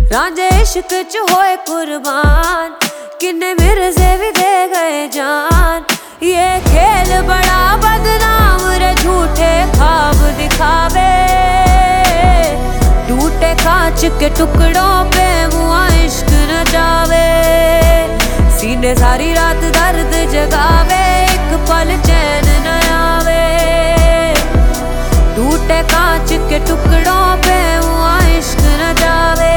रांझे इश्क च होए कुर्बान, किन्ने मिर्जे भी दे गए जान। ये खेल बड़ा बदनाम रे, झूठे ख्वाब दिखावे, टूटे कांच के टुकड़ों पे मुआ इश्क न जावे। सीने सारी रात दर्द जगावे, एक पल चैन न आवे, टूटे कांच के टुकड़ों पे मुआ इश्क न जावे।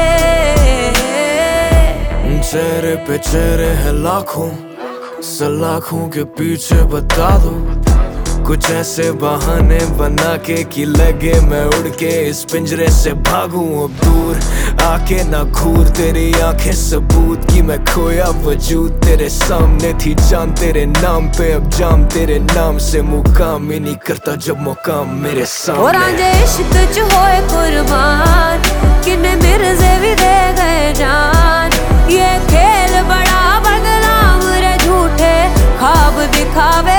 चेहरे पे चेहरे है लाखों, सलाखों के पीछे बता दो कुछ ऐसे बहाने बना के कि लगे मैं उड़ के इस पिंजरे से भागूं अब दूर। आके ना घूर, तेरी आंखें सबूत की मैं खोया वजूद। तेरे सामने थी जान, तेरे नाम पे अब जाम, तेरे नाम से मुकाम ही नहीं करता जब मुकाम मेरे सामने। और रांझे इश्क च होए कुर्बान, किन्ने मिर्जे भी दे गए जान। ये खेल बड़ा बदनाम रे, झूठे ख्वाब दिखावे,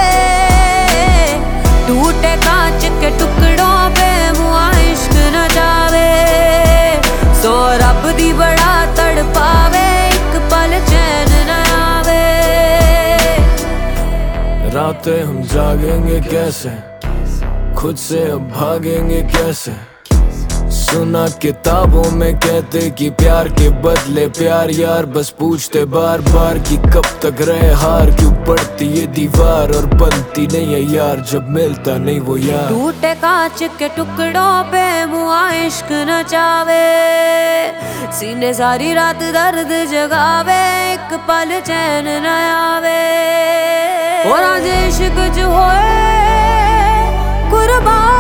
टूटे कांच के टुकड़ों पे मुआ इश्क न जावे। सो रब दी बड़ा तड़पावे, एक पल चैन न आवे। रातें हम जागेंगे कैसे, खुद से अब भागेंगे कैसे। सुना किताबों में कहते कि प्यार के बदले प्यार यार, बस पूछते बार बार कि कब तक रहे हार। क्यों पड़ती ये दीवार और बनती नहीं है यार, जब मिलता नहीं वो यार। टूटे कांच के टुकड़ों पे मुआ इश्क न जावे, सीने सारी रात दर्द जगावे, एक पल चैन न आवे। और आज इश्क जो होए कुर्बान,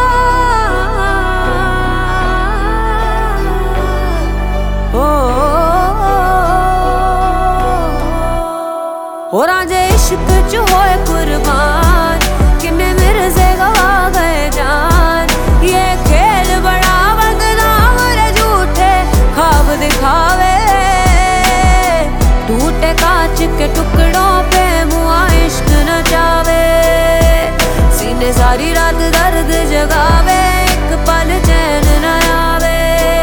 और आज इश्क च होए कुर्बान, किन्ने मिर्जे गवा गए जान। ये खेल बड़ा बदनाम रे, झूठे ख्वाब दिखावे, टूटे कांच के टुकड़ों पे मुआ इश्क न जावे। सीने सारी रात दर्द जगावे, एक पल चैन न आवे,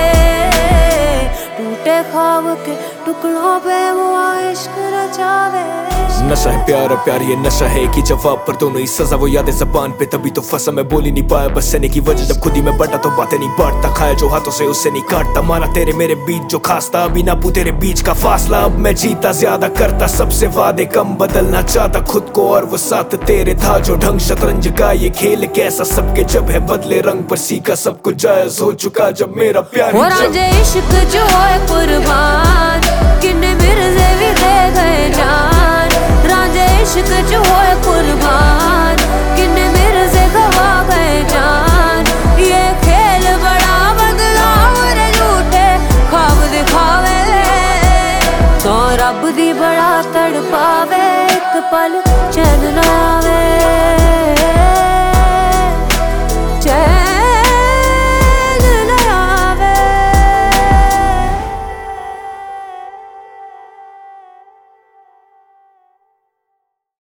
टूटे ख्वाब के टुकड़ों पे मुआ इश्क न जावे। नशा है प्यार और प्यार ये नशा है कि जवाब पर दोनों ही सजा। वो यादें ज़बान पे तभी तो फंसा, मैं बोल ही नहीं पाया बस सहने की वजह। जब खुद ही मैं बटा तो बातें नहीं बांटता, खाया जो हाथों से उससे नहीं काटता। माना तेरे मेरे बीच जो खास था, अभी ना पू तेरे बीच का फासला। अब मैं जीता ज्यादा करता, सबसे वादे कम बदलना चाहता खुद को, और वो साथ तेरे था जो ढंग। शतरंज का ये खेल कैसा, सबके जब है बदले रंग पर सीखा, सब कुछ जायज हो चुका जब मेरा प्यार। और आज इश्क जो होए कुर्बान, किन्ने मिर्जे भी दे गए जान। रांझे इश्क जो होए कुर्बान, किन्ने मिर्जे गवा गए जान। ये खेल बड़ा बदनाम रे, झूठे ख्वाब दिखावे, तो रब दी बड़ा तड़पावे, एक पल चैन न आवे।